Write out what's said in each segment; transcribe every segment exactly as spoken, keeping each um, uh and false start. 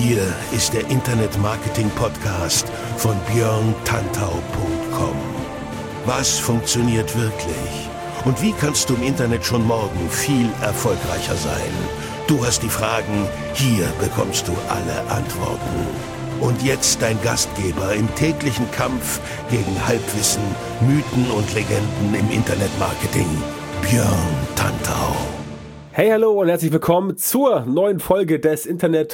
Hier ist der Internet-Marketing-Podcast von björn tantau punkt com. Was funktioniert wirklich? Und wie kannst du im Internet schon morgen viel erfolgreicher sein? Du hast die Fragen, hier bekommst du alle Antworten. Und jetzt dein Gastgeber im täglichen Kampf gegen Halbwissen, Mythen und Legenden im Internetmarketing, Björn Tantau. Hey, hallo und herzlich willkommen zur neuen Folge des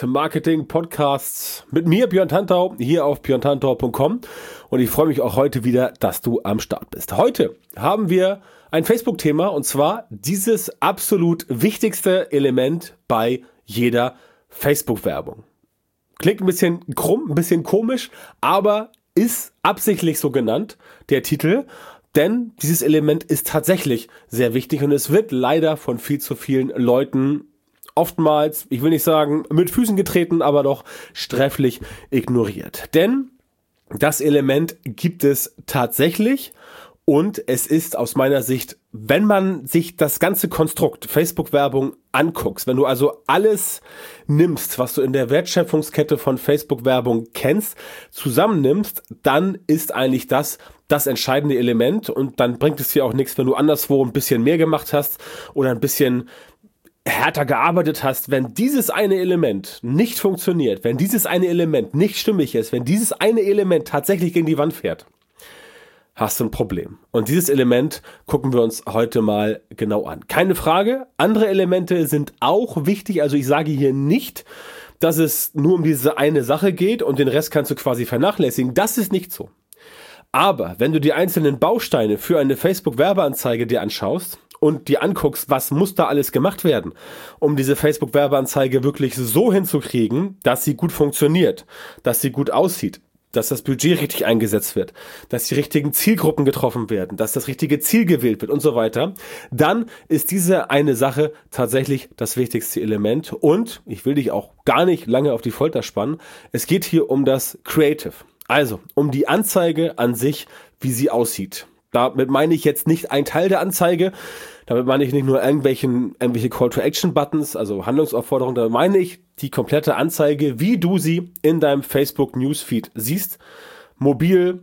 Internet-Marketing-Podcasts mit mir, Björn Tantau, hier auf björn tantau punkt com, und ich freue mich auch heute wieder, dass du am Start bist. Heute haben wir ein Facebook-Thema, und zwar dieses absolut wichtigste Element bei jeder Facebook-Werbung. Klingt ein bisschen krumm, ein bisschen komisch, aber ist absichtlich so genannt, der Titel. Denn dieses Element ist tatsächlich sehr wichtig und es wird leider von viel zu vielen Leuten oftmals, ich will nicht sagen mit Füßen getreten, aber doch sträflich ignoriert. Denn das Element gibt es tatsächlich und es ist aus meiner Sicht, wenn man sich das ganze Konstrukt Facebook-Werbung anguckst, wenn du also alles nimmst, was du in der Wertschöpfungskette von Facebook-Werbung kennst, zusammennimmst, dann ist eigentlich das das entscheidende Element, und dann bringt es dir auch nichts, wenn du anderswo ein bisschen mehr gemacht hast oder ein bisschen härter gearbeitet hast. Wenn dieses eine Element nicht funktioniert, wenn dieses eine Element nicht stimmig ist, wenn dieses eine Element tatsächlich gegen die Wand fährt, hast du ein Problem. Und dieses Element gucken wir uns heute mal genau an. Keine Frage, andere Elemente sind auch wichtig. Also ich sage hier nicht, dass es nur um diese eine Sache geht und den Rest kannst du quasi vernachlässigen. Das ist nicht so. Aber wenn du die einzelnen Bausteine für eine Facebook-Werbeanzeige dir anschaust und dir anguckst, was muss da alles gemacht werden, um diese Facebook-Werbeanzeige wirklich so hinzukriegen, dass sie gut funktioniert, dass sie gut aussieht, dass das Budget richtig eingesetzt wird, dass die richtigen Zielgruppen getroffen werden, dass das richtige Ziel gewählt wird und so weiter, dann ist diese eine Sache tatsächlich das wichtigste Element. Und ich will dich auch gar nicht lange auf die Folter spannen. Es geht hier um das Creative. Also, um die Anzeige an sich, wie sie aussieht. Damit meine ich jetzt nicht ein Teil der Anzeige, damit meine ich nicht nur irgendwelchen, irgendwelche Call-to-Action-Buttons, also Handlungsaufforderungen, damit meine ich die komplette Anzeige, wie du sie in deinem Facebook-Newsfeed siehst. Mobil,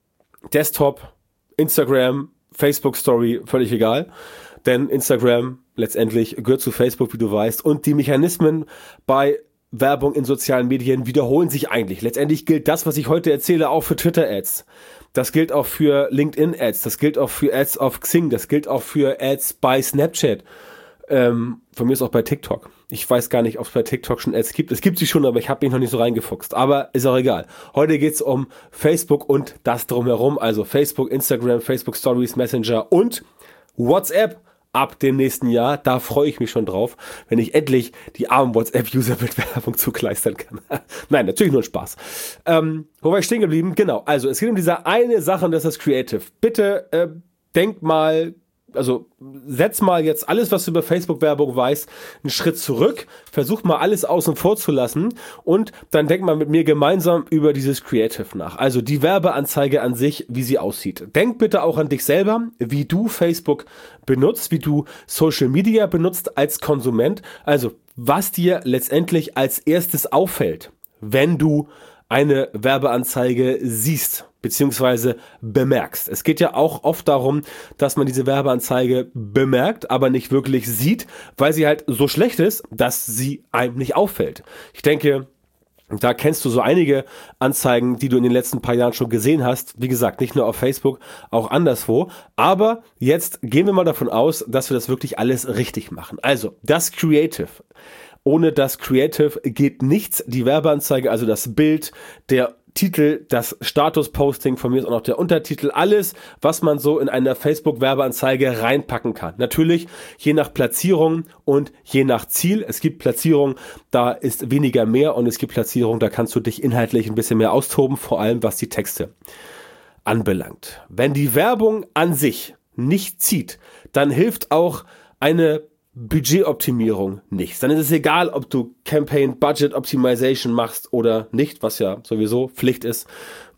Desktop, Instagram, Facebook-Story, völlig egal. Denn Instagram letztendlich gehört zu Facebook, wie du weißt, und die Mechanismen bei Werbung in sozialen Medien wiederholen sich eigentlich. Letztendlich gilt das, was ich heute erzähle, auch für Twitter-Ads. Das gilt auch für LinkedIn-Ads. Das gilt auch für Ads auf Xing. Das gilt auch für Ads bei Snapchat. Ähm, von mir ist auch bei TikTok. Ich weiß gar nicht, ob es bei TikTok schon Ads gibt. Es gibt sie schon, aber ich habe mich noch nicht so reingefuchst. Aber ist auch egal. Heute geht es um Facebook und das drumherum. Also Facebook, Instagram, Facebook Stories, Messenger und WhatsApp. Ab dem nächsten Jahr, da freue ich mich schon drauf, wenn ich endlich die armen WhatsApp-User mit Werbung zugleistern kann. Nein, natürlich nur ein Spaß. Ähm, wo war ich stehen geblieben? Genau, also es geht um diese eine Sache und das ist Creative. Bitte äh, denk mal, also setz mal jetzt alles, was du über Facebook-Werbung weißt, einen Schritt zurück, versuch mal alles außen vor zu lassen und dann denk mal mit mir gemeinsam über dieses Creative nach. Also die Werbeanzeige an sich, wie sie aussieht. Denk bitte auch an dich selber, wie du Facebook benutzt, wie du Social Media benutzt als Konsument. Also was dir letztendlich als erstes auffällt, wenn du eine Werbeanzeige siehst beziehungsweise bemerkst. Es geht ja auch oft darum, dass man diese Werbeanzeige bemerkt, aber nicht wirklich sieht, weil sie halt so schlecht ist, dass sie einem nicht auffällt. Ich denke, da kennst du so einige Anzeigen, die du in den letzten paar Jahren schon gesehen hast. Wie gesagt, nicht nur auf Facebook, auch anderswo. Aber jetzt gehen wir mal davon aus, dass wir das wirklich alles richtig machen. Also, das Creative. Ohne das Creative geht nichts. Die Werbeanzeige, also das Bild, der Titel, das Status-Posting, von mir ist auch noch der Untertitel, alles, was man so in einer Facebook-Werbeanzeige reinpacken kann. Natürlich je nach Platzierung und je nach Ziel. Es gibt Platzierungen, da ist weniger mehr, und es gibt Platzierungen, da kannst du dich inhaltlich ein bisschen mehr austoben, vor allem was die Texte anbelangt. Wenn die Werbung an sich nicht zieht, dann hilft auch eine Budgetoptimierung nichts. Dann ist es egal, ob du Campaign Budget Optimization machst oder nicht, was ja sowieso Pflicht ist.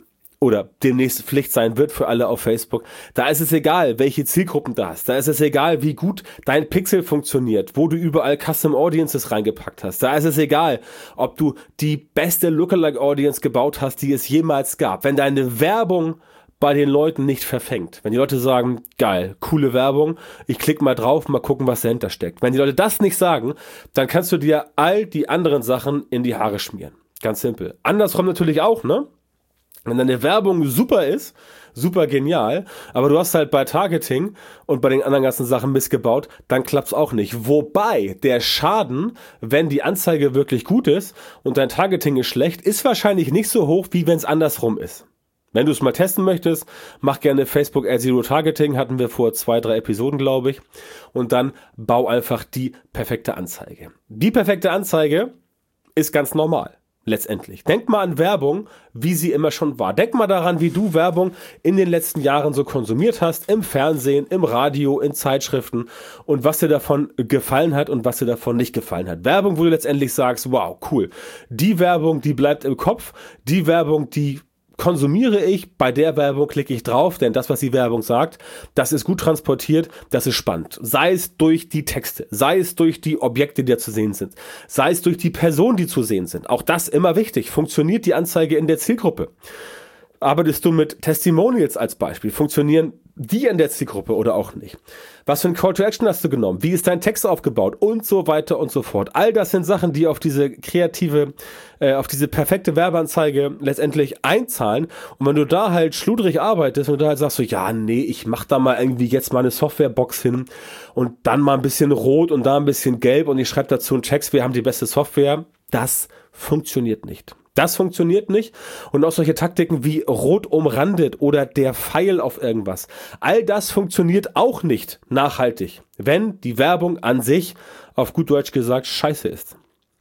oder demnächst Pflicht sein wird für alle auf Facebook, da ist es egal, welche Zielgruppen du hast. Da ist es egal, wie gut dein Pixel funktioniert, wo du überall Custom Audiences reingepackt hast. Da ist es egal, ob du die beste Lookalike Audience gebaut hast, die es jemals gab. Wenn deine Werbung bei den Leuten nicht verfängt. Wenn die Leute sagen, geil, coole Werbung, ich klicke mal drauf, mal gucken, was dahinter steckt. Wenn die Leute das nicht sagen, dann kannst du dir all die anderen Sachen in die Haare schmieren. Ganz simpel. Andersrum natürlich auch, ne? Wenn deine Werbung super ist, super genial, aber du hast halt bei Targeting und bei den anderen ganzen Sachen missgebaut, dann klappt's auch nicht. Wobei der Schaden, wenn die Anzeige wirklich gut ist und dein Targeting ist schlecht, ist wahrscheinlich nicht so hoch, wie wenn es andersrum ist. Wenn du es mal testen möchtest, mach gerne Facebook Ad Zero Targeting, hatten wir vor zwei, drei Episoden, glaube ich, und dann bau einfach die perfekte Anzeige. Die perfekte Anzeige ist ganz normal. Letztendlich. Denk mal an Werbung, wie sie immer schon war. Denk mal daran, wie du Werbung in den letzten Jahren so konsumiert hast, im Fernsehen, im Radio, in Zeitschriften und was dir davon gefallen hat und was dir davon nicht gefallen hat. Werbung, wo du letztendlich sagst, wow, cool. Die Werbung, die bleibt im Kopf. Die Werbung, die konsumiere ich, bei der Werbung klicke ich drauf, denn das, was die Werbung sagt, das ist gut transportiert, das ist spannend. Sei es durch die Texte, sei es durch die Objekte, die da zu sehen sind, sei es durch die Personen, die zu sehen sind. Auch das immer wichtig. Funktioniert die Anzeige in der Zielgruppe? Arbeitest du mit Testimonials als Beispiel? Funktionieren die in der Zielgruppe oder auch nicht? Was für ein Call to Action hast du genommen? Wie ist dein Text aufgebaut? Und so weiter und so fort. All das sind Sachen, die auf diese kreative, äh, auf diese perfekte Werbeanzeige letztendlich einzahlen. Und wenn du da halt schludrig arbeitest und da halt sagst so, ja, nee, ich mach da mal irgendwie jetzt mal eine Softwarebox hin und dann mal ein bisschen rot und da ein bisschen gelb und ich schreibe dazu einen Text, wir haben die beste Software. Das funktioniert nicht. Das funktioniert nicht und auch solche Taktiken wie rot umrandet oder der Pfeil auf irgendwas. All das funktioniert auch nicht nachhaltig, wenn die Werbung an sich, auf gut Deutsch gesagt, scheiße ist.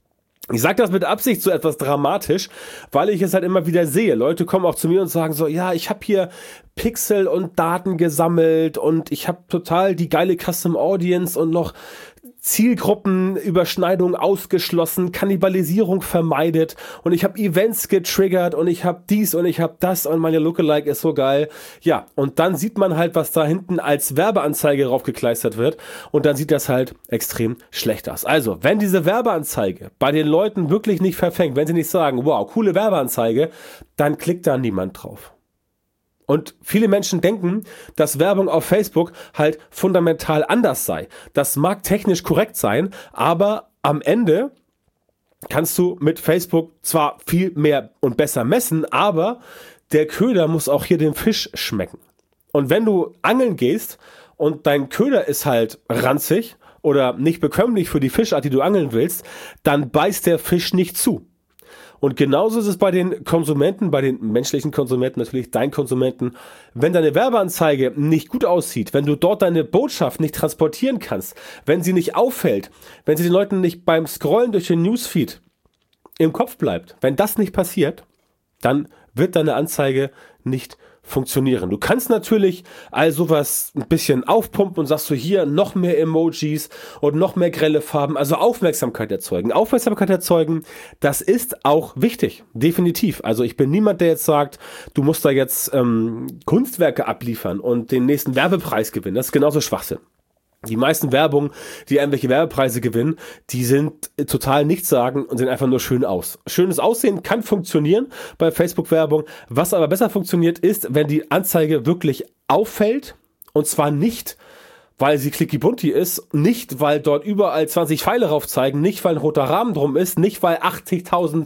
Ich sage das mit Absicht so etwas dramatisch, weil ich es halt immer wieder sehe. Leute kommen auch zu mir und sagen so, ja, ich habe hier Pixel und Daten gesammelt und ich habe total die geile Custom Audience und noch Zielgruppenüberschneidung ausgeschlossen, Kannibalisierung vermeidet und ich habe Events getriggert und ich habe dies und ich habe das und meine Lookalike ist so geil. Ja, und dann sieht man halt, was da hinten als Werbeanzeige raufgekleistert wird und dann sieht das halt extrem schlecht aus. Also, wenn diese Werbeanzeige bei den Leuten wirklich nicht verfängt, wenn sie nicht sagen, wow, coole Werbeanzeige, dann klickt da niemand drauf. Und viele Menschen denken, dass Werbung auf Facebook halt fundamental anders sei. Das mag technisch korrekt sein, aber am Ende kannst du mit Facebook zwar viel mehr und besser messen, aber der Köder muss auch hier dem Fisch schmecken. Und wenn du angeln gehst und dein Köder ist halt ranzig oder nicht bekömmlich für die Fischart, die du angeln willst, dann beißt der Fisch nicht zu. Und genauso ist es bei den Konsumenten, bei den menschlichen Konsumenten, natürlich dein Konsumenten. Wenn deine Werbeanzeige nicht gut aussieht, wenn du dort deine Botschaft nicht transportieren kannst, wenn sie nicht auffällt, wenn sie den Leuten nicht beim Scrollen durch den Newsfeed im Kopf bleibt, wenn das nicht passiert, dann wird deine Anzeige nicht funktionieren. Du kannst natürlich all sowas ein bisschen aufpumpen und sagst du hier noch mehr Emojis und noch mehr grelle Farben, also Aufmerksamkeit erzeugen. Aufmerksamkeit erzeugen, das ist auch wichtig, definitiv. Also ich bin niemand, der jetzt sagt, du musst da jetzt ähm, Kunstwerke abliefern und den nächsten Werbepreis gewinnen. Das ist genauso Schwachsinn. Die meisten Werbungen, die irgendwelche Werbepreise gewinnen, die sind total nichtssagend und sehen einfach nur schön aus. Schönes Aussehen kann funktionieren bei Facebook-Werbung. Was aber besser funktioniert ist, wenn die Anzeige wirklich auffällt und zwar nicht, weil sie clicky-bunti ist, nicht, weil dort überall zwanzig Pfeile rauf zeigen, nicht, weil ein roter Rahmen drum ist, nicht, weil achtzigtausend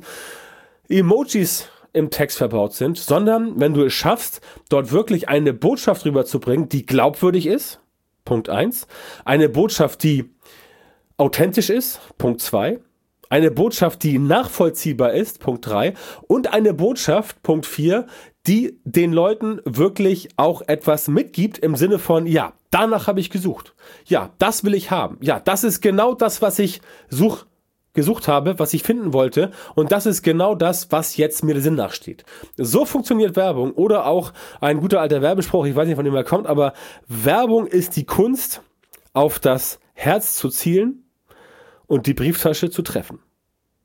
Emojis im Text verbaut sind, sondern wenn du es schaffst, dort wirklich eine Botschaft rüberzubringen, die glaubwürdig ist, Punkt eins. Eine Botschaft, die authentisch ist, Punkt zwei. Eine Botschaft, die nachvollziehbar ist, Punkt drei. Und eine Botschaft, Punkt vier, die den Leuten wirklich auch etwas mitgibt im Sinne von, ja, danach habe ich gesucht. Ja, das will ich haben. Ja, das ist genau das, was ich suche. gesucht habe, was ich finden wollte und das ist genau das, was jetzt mir der Sinn nachsteht. So funktioniert Werbung oder auch ein guter alter Werbespruch, ich weiß nicht, von dem er kommt, aber Werbung ist die Kunst, auf das Herz zu zielen und die Brieftasche zu treffen.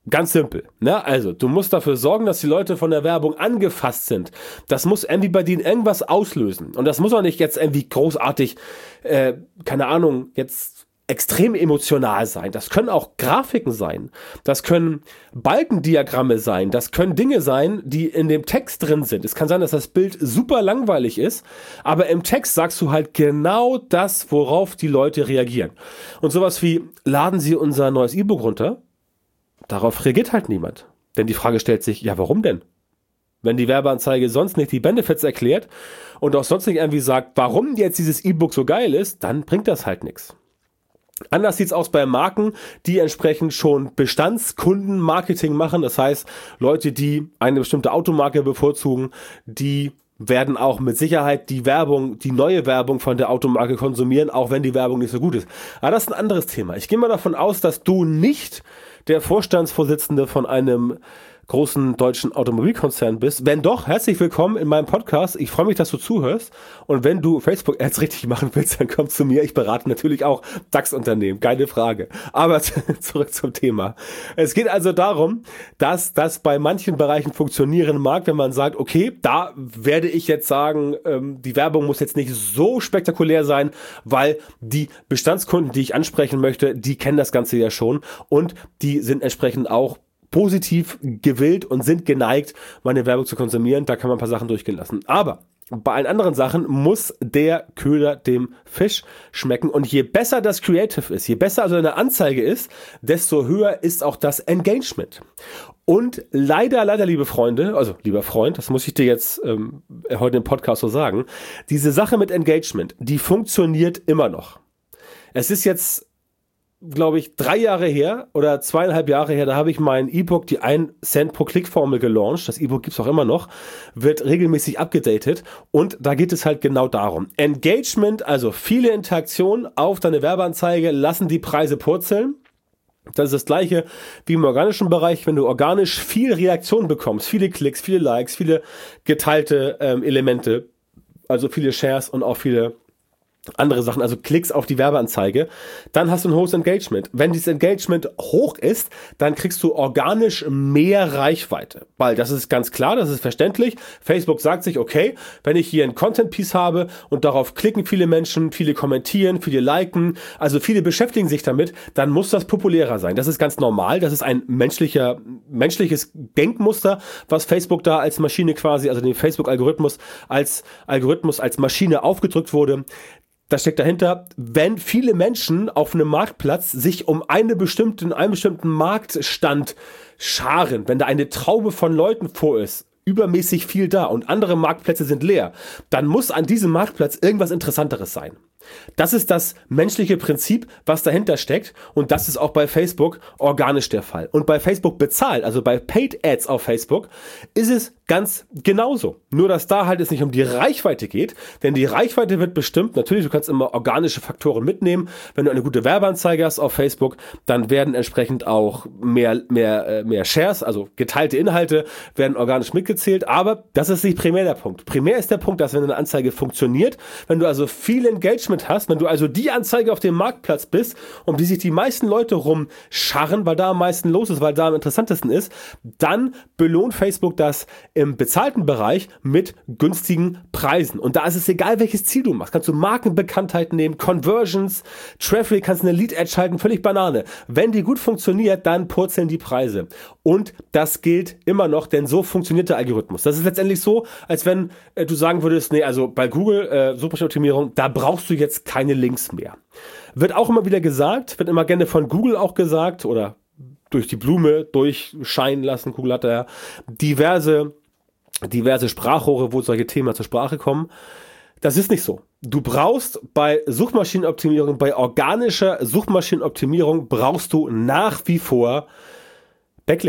Ganz simpel. Ne? Also, du musst dafür sorgen, dass die Leute von der Werbung angefasst sind. Das muss irgendwie bei denen irgendwas auslösen. Und das muss auch nicht jetzt irgendwie großartig, äh, keine Ahnung, jetzt extrem emotional sein. Das können auch Grafiken sein. Das können Balkendiagramme sein. Das können Dinge sein, die in dem Text drin sind. Es kann sein, dass das Bild super langweilig ist, aber im Text sagst du halt genau das, worauf die Leute reagieren. Und sowas wie, laden Sie unser neues E-Book runter? Darauf reagiert halt niemand. Denn die Frage stellt sich, ja, warum denn? Wenn die Werbeanzeige sonst nicht die Benefits erklärt und auch sonst nicht irgendwie sagt, warum jetzt dieses E-Book so geil ist, dann bringt das halt nichts. Anders sieht's aus bei Marken, die entsprechend schon Bestandskundenmarketing machen. Das heißt, Leute, die eine bestimmte Automarke bevorzugen, die werden auch mit Sicherheit die Werbung, die neue Werbung von der Automarke konsumieren, auch wenn die Werbung nicht so gut ist. Aber das ist ein anderes Thema. Ich gehe mal davon aus, dass du nicht der Vorstandsvorsitzende von einem großen deutschen Automobilkonzern bist. Wenn doch, herzlich willkommen in meinem Podcast. Ich freue mich, dass du zuhörst. Und wenn du Facebook-Ads richtig machen willst, dann komm zu mir. Ich berate natürlich auch DAX-Unternehmen. Keine Frage. Aber zurück zum Thema. Es geht also darum, dass das bei manchen Bereichen funktionieren mag, wenn man sagt, okay, da werde ich jetzt sagen, die Werbung muss jetzt nicht so spektakulär sein, weil die Bestandskunden, die ich ansprechen möchte, die kennen das Ganze ja schon und die sind entsprechend auch positiv gewillt und sind geneigt, meine Werbung zu konsumieren. Da kann man ein paar Sachen durchgehen lassen. Aber bei allen anderen Sachen muss der Köder dem Fisch schmecken. Und je besser das Creative ist, je besser also eine Anzeige ist, desto höher ist auch das Engagement. Und leider, leider, liebe Freunde, also lieber Freund, das muss ich dir jetzt ähm, heute im Podcast so sagen, diese Sache mit Engagement, die funktioniert immer noch. Es ist jetzt, glaube ich, drei Jahre her oder zweieinhalb Jahre her, da habe ich mein E-Book, die ein Cent pro Klick-Formel gelauncht. Das E-Book gibt's auch immer noch, wird regelmäßig abgedatet und da geht es halt genau darum. Engagement, also viele Interaktionen auf deine Werbeanzeige, lassen die Preise purzeln. Das ist das Gleiche wie im organischen Bereich, wenn du organisch viel Reaktion bekommst, viele Klicks, viele Likes, viele geteilte ähm, Elemente, also viele Shares und auch viele andere Sachen, also Klicks auf die Werbeanzeige, dann hast du ein hohes Engagement. Wenn dieses Engagement hoch ist, dann kriegst du organisch mehr Reichweite, weil das ist ganz klar, das ist verständlich. Facebook sagt sich, okay, wenn ich hier ein Content-Piece habe und darauf klicken viele Menschen, viele kommentieren, viele liken, also viele beschäftigen sich damit, dann muss das populärer sein. Das ist ganz normal, das ist ein menschlicher, menschliches Denkmuster, was Facebook da als Maschine quasi, also den Facebook-Algorithmus als Algorithmus, als Maschine aufgedrückt wurde. Das steckt dahinter, wenn viele Menschen auf einem Marktplatz sich um eine bestimmte, einen bestimmten Marktstand scharen, wenn da eine Traube von Leuten vor ist, übermäßig viel da und andere Marktplätze sind leer, dann muss an diesem Marktplatz irgendwas Interessanteres sein. Das ist das menschliche Prinzip, was dahinter steckt und das ist auch bei Facebook organisch der Fall. Und bei Facebook bezahlt, also bei Paid Ads auf Facebook, ist es ganz genauso. Nur, dass da halt es nicht um die Reichweite geht, denn die Reichweite wird bestimmt, natürlich, du kannst immer organische Faktoren mitnehmen. Wenn du eine gute Werbeanzeige hast auf Facebook, dann werden entsprechend auch mehr, mehr, mehr Shares, also geteilte Inhalte, werden organisch mitgezählt, aber das ist nicht primär der Punkt. Primär ist der Punkt, dass wenn eine Anzeige funktioniert, wenn du also viel Engagement hast, wenn du also die Anzeige auf dem Marktplatz bist, um die sich die meisten Leute rumscharren, weil da am meisten los ist, weil da am interessantesten ist, dann belohnt Facebook das im bezahlten Bereich mit günstigen Preisen. Und da ist es egal, welches Ziel du machst. Kannst du Markenbekanntheit nehmen, Conversions, Traffic, kannst eine Lead-Ad schalten, völlig Banane. Wenn die gut funktioniert, dann purzeln die Preise. Und das gilt immer noch, denn so funktioniert der Algorithmus. Das ist letztendlich so, als wenn äh, du sagen würdest, nee, also bei Google, äh, Suchmaschinenoptimierung, da brauchst du jetzt keine Links mehr. Wird auch immer wieder gesagt, wird immer gerne von Google auch gesagt oder durch die Blume durchscheinen lassen. Google hat da ja diverse, diverse Sprachrohre, wo solche Themen zur Sprache kommen. Das ist nicht so. Du brauchst bei Suchmaschinenoptimierung, bei organischer Suchmaschinenoptimierung brauchst du nach wie vor Backlinks.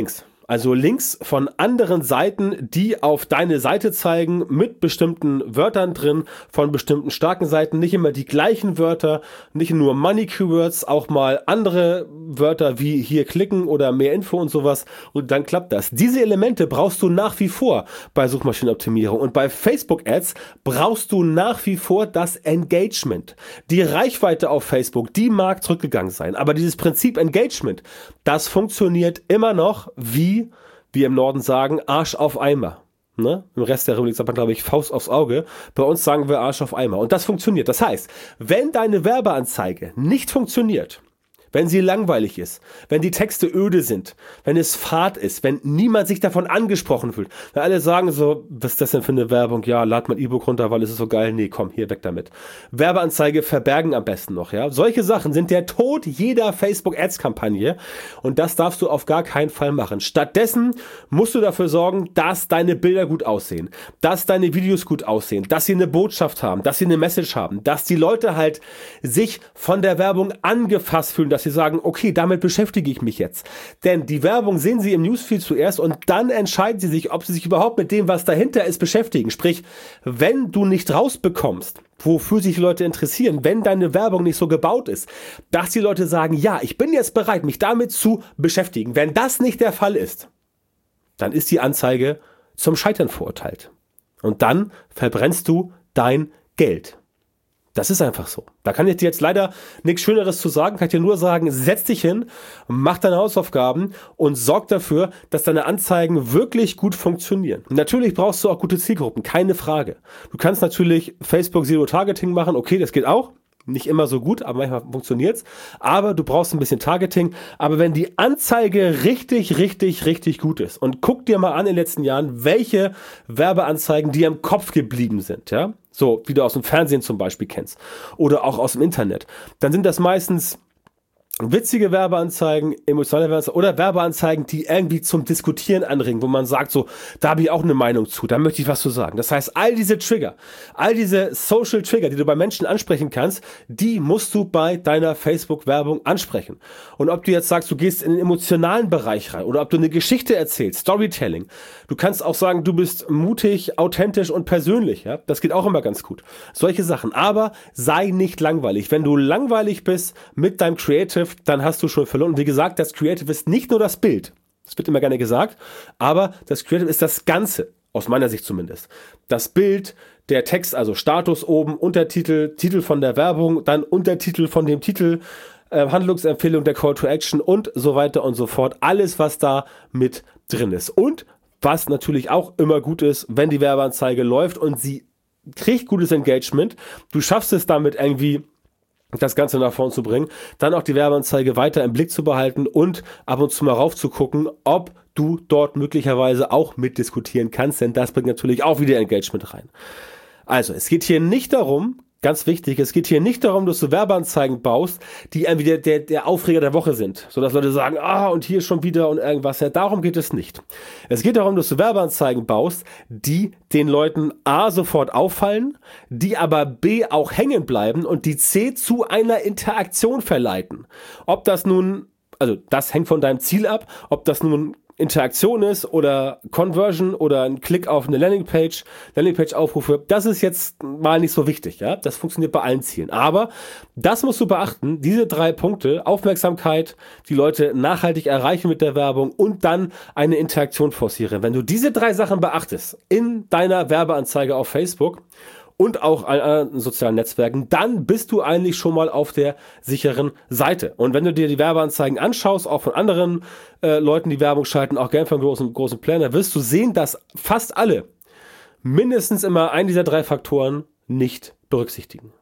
Also Links von anderen Seiten, die auf deine Seite zeigen, mit bestimmten Wörtern drin, von bestimmten starken Seiten, nicht immer die gleichen Wörter, nicht nur Money Keywords, auch mal andere Wörter wie hier klicken oder mehr Info und sowas, und dann klappt das. Diese Elemente brauchst du nach wie vor bei Suchmaschinenoptimierung, und bei Facebook Ads brauchst du nach wie vor das Engagement. Die Reichweite auf Facebook, die mag zurückgegangen sein, aber dieses Prinzip Engagement, das funktioniert immer noch wie wir im Norden sagen, Arsch auf Eimer. Ne? Im Rest der Republik sagt man, glaube ich, Faust aufs Auge. Bei uns sagen wir Arsch auf Eimer. Und das funktioniert. Das heißt, wenn deine Werbeanzeige nicht funktioniert, wenn sie langweilig ist, wenn die Texte öde sind, wenn es fad ist, wenn niemand sich davon angesprochen fühlt, wenn alle sagen so, was ist das denn für eine Werbung? Ja, lad mal E-Book runter, weil es ist so geil. Nee, komm, hier, weg damit. Werbeanzeige verbergen am besten noch, ja. Solche Sachen sind der Tod jeder Facebook-Ads-Kampagne, und das darfst du auf gar keinen Fall machen. Stattdessen musst du dafür sorgen, dass deine Bilder gut aussehen, dass deine Videos gut aussehen, dass sie eine Botschaft haben, dass sie eine Message haben, dass die Leute halt sich von der Werbung angefasst fühlen, dass sie sagen, okay, damit beschäftige ich mich jetzt. Denn die Werbung sehen sie im Newsfeed zuerst, und dann entscheiden sie sich, ob sie sich überhaupt mit dem, was dahinter ist, beschäftigen. Sprich, wenn du nicht rausbekommst, wofür sich die Leute interessieren, wenn deine Werbung nicht so gebaut ist, dass die Leute sagen, ja, ich bin jetzt bereit, mich damit zu beschäftigen. Wenn das nicht der Fall ist, dann ist die Anzeige zum Scheitern verurteilt. Und dann verbrennst du dein Geld. Das ist einfach so. Da kann ich dir jetzt leider nichts Schöneres zu sagen. Kann ich dir nur sagen, setz dich hin, mach deine Hausaufgaben und sorg dafür, dass deine Anzeigen wirklich gut funktionieren. Natürlich brauchst du auch gute Zielgruppen, keine Frage. Du kannst natürlich Facebook Zero Targeting machen. Okay, das geht auch. Nicht immer so gut, aber manchmal funktioniert's. Aber du brauchst ein bisschen Targeting. Aber wenn die Anzeige richtig, richtig, richtig gut ist, und guck dir mal an in den letzten Jahren, welche Werbeanzeigen dir im Kopf geblieben sind, ja, so wie du aus dem Fernsehen zum Beispiel kennst oder auch aus dem Internet, dann sind das meistens witzige Werbeanzeigen, emotionale Werbeanzeigen oder Werbeanzeigen, die irgendwie zum Diskutieren anregen, wo man sagt so, da habe ich auch eine Meinung zu, da möchte ich was zu sagen. Das heißt, all diese Trigger, all diese Social Trigger, die du bei Menschen ansprechen kannst, die musst du bei deiner Facebook-Werbung ansprechen. Und ob du jetzt sagst, du gehst in den emotionalen Bereich rein oder ob du eine Geschichte erzählst, Storytelling, du kannst auch sagen, du bist mutig, authentisch und persönlich, ja, das geht auch immer ganz gut. Solche Sachen, aber sei nicht langweilig. Wenn du langweilig bist mit deinem Creative, dann hast du schon verloren. Und wie gesagt, das Creative ist nicht nur das Bild. Das wird immer gerne gesagt. Aber das Creative ist das Ganze. Aus meiner Sicht zumindest. Das Bild, der Text, also Status oben, Untertitel, Titel von der Werbung, dann Untertitel von dem Titel, äh, Handlungsempfehlung, der Call to Action und so weiter und so fort. Alles, was da mit drin ist. Und was natürlich auch immer gut ist, wenn die Werbeanzeige läuft und sie kriegt gutes Engagement. Du schaffst es damit irgendwie, das Ganze nach vorn zu bringen, dann auch die Werbeanzeige weiter im Blick zu behalten und ab und zu mal rauf zu gucken, ob du dort möglicherweise auch mitdiskutieren kannst, denn das bringt natürlich auch wieder Engagement rein. Also, es geht hier nicht darum, ganz wichtig, es geht hier nicht darum, dass du Werbeanzeigen baust, die irgendwie der, der, der Aufreger der Woche sind, sodass Leute sagen, ah, und hier schon wieder und irgendwas. Ja, darum geht es nicht. Es geht darum, dass du Werbeanzeigen baust, die den Leuten A sofort auffallen, die aber B auch hängen bleiben und die C zu einer Interaktion verleiten. Ob das nun, also das hängt von deinem Ziel ab, ob das nun Interaktion ist oder Conversion oder ein Klick auf eine Landingpage, Landingpage-Aufrufe, das ist jetzt mal nicht so wichtig, ja. Das funktioniert bei allen Zielen. Aber das musst du beachten, diese drei Punkte, Aufmerksamkeit, die Leute nachhaltig erreichen mit der Werbung und dann eine Interaktion forcieren. Wenn du diese drei Sachen beachtest in deiner Werbeanzeige auf Facebook und auch an anderen sozialen Netzwerken, dann bist du eigentlich schon mal auf der sicheren Seite. Und wenn du dir die Werbeanzeigen anschaust, auch von anderen äh, Leuten, die Werbung schalten, auch gerne von großen, großen Planner, wirst du sehen, dass fast alle mindestens immer einen dieser drei Faktoren nicht berücksichtigen.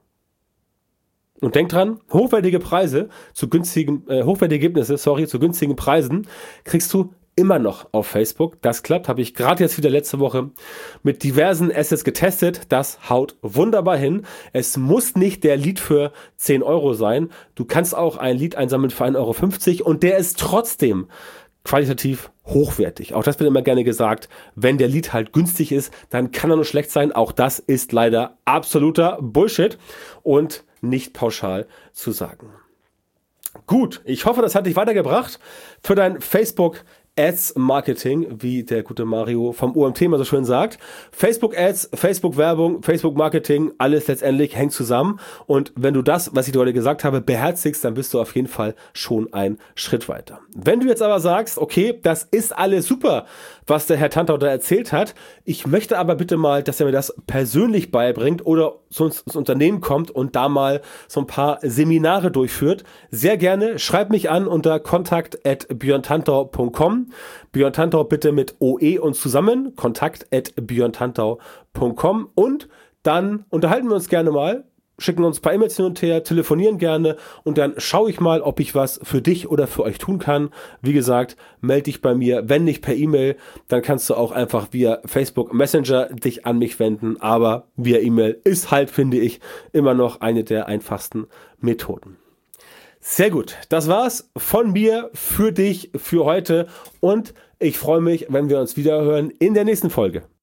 Und denk dran, hochwertige Preise zu günstigen, äh, hochwertige Ergebnisse, sorry, zu günstigen Preisen kriegst du immer noch auf Facebook. Das klappt, habe ich gerade jetzt wieder letzte Woche mit diversen Assets getestet. Das haut wunderbar hin. Es muss nicht der Lead für zehn Euro sein. Du kannst auch ein Lead einsammeln für ein Euro fünfzig und der ist trotzdem qualitativ hochwertig. Auch das wird immer gerne gesagt. Wenn der Lead halt günstig ist, dann kann er nur schlecht sein. Auch das ist leider absoluter Bullshit und nicht pauschal zu sagen. Gut, ich hoffe, das hat dich weitergebracht für dein Facebook Ads Marketing, wie der gute Mario vom O M T mal so schön sagt. Facebook Ads, Facebook Werbung, Facebook Marketing, alles letztendlich hängt zusammen. Und wenn du das, was ich dir heute gesagt habe, beherzigst, dann bist du auf jeden Fall schon einen Schritt weiter. Wenn du jetzt aber sagst, okay, das ist alles super, was der Herr Tantau da erzählt hat, ich möchte aber bitte mal, dass er mir das persönlich beibringt oder zu uns ins Unternehmen kommt und da mal so ein paar Seminare durchführt, sehr gerne, schreib mich an unter kontakt at björn tantau punkt com. Björn Tantau bitte mit O E und zusammen, kontakt at björn tantau punkt com, und dann unterhalten wir uns gerne mal, schicken uns ein paar E-Mails hin und her, telefonieren gerne und dann schaue ich mal, ob ich was für dich oder für euch tun kann. Wie gesagt, melde dich bei mir, wenn nicht per E-Mail, dann kannst du auch einfach via Facebook Messenger dich an mich wenden, aber via E-Mail ist halt, finde ich, immer noch eine der einfachsten Methoden. Sehr gut, das war's von mir für dich für heute und ich freue mich, wenn wir uns wieder hören in der nächsten Folge.